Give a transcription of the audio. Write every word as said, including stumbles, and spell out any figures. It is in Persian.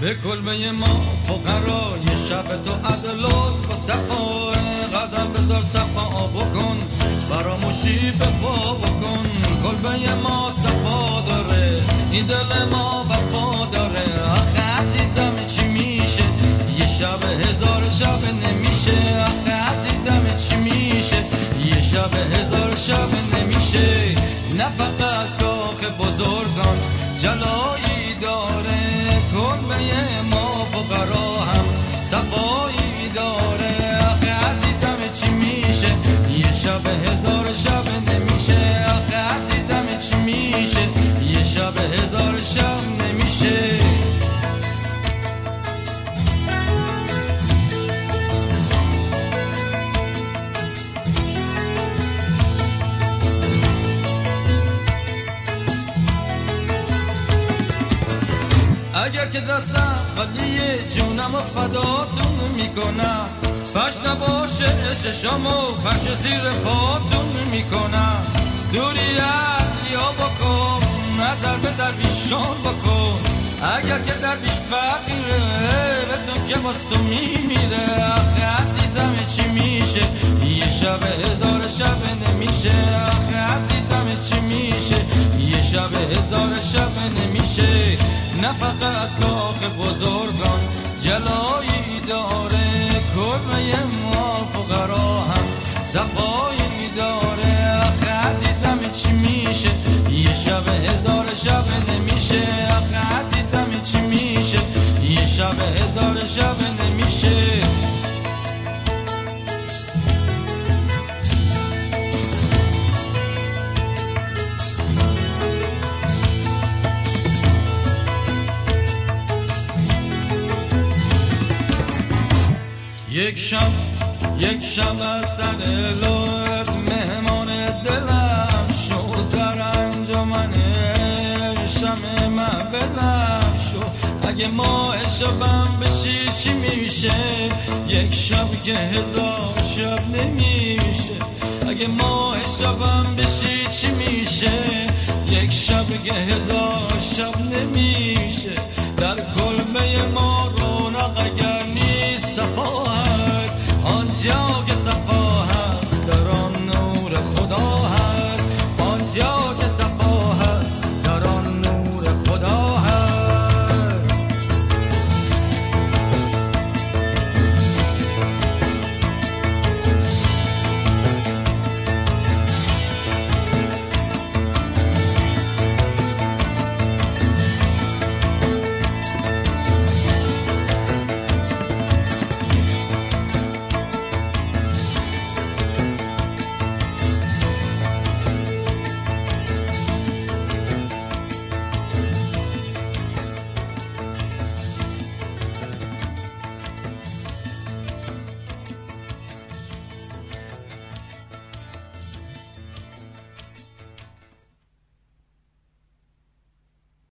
به کلبه ما فقرا یه شب تو عدل و صفا قدم بذار صفا بکن فراموشی به پا بکن کلبه ما صفا داره این دل ما وفا داره آخه عزیزم چی میشه یه شب هزار شب نمیشه آخه عزیزم چی میشه یه شب هزار شب نمیشه نه فقط کاخ بزرگان جلایی داره کلبه ما فقرا هم صفایی داره آخه عزیزم چی میشه یه شب هزار شب نمیشه آخه عزیزم چی میشه یه شب هزار شب نمیشه اگر که دستم ولی جونم و فداتون میکنم پش نباشه چشامو پش زیر پاتون میکنم دوری از لیا بکن نظر به درویشان بکن اگر که درویش فقیره بدون که واسه میمیره آخه عزیزم چی میشه یه شب هزار شب نمیشه آخه عزیزم چی میشه یه شب هزار شب نمیشه نه فقط کاخ بزرگان جلایی داره کلبه ما فقرا هم صفایی داره آخه عزیزم چی میشه یه شب هزار شب نمیشه آخه عزیزم چی میشه یه شب هزار شب نمیشه یک شب یک شب از سر لط مهمان دلم شد در انجمن شم محبلم شد اگه ماه شبم بشی چی میشه یک شب که هزار شب نمیشه اگه ماه شبم بشی چی میشه یک شب که هزار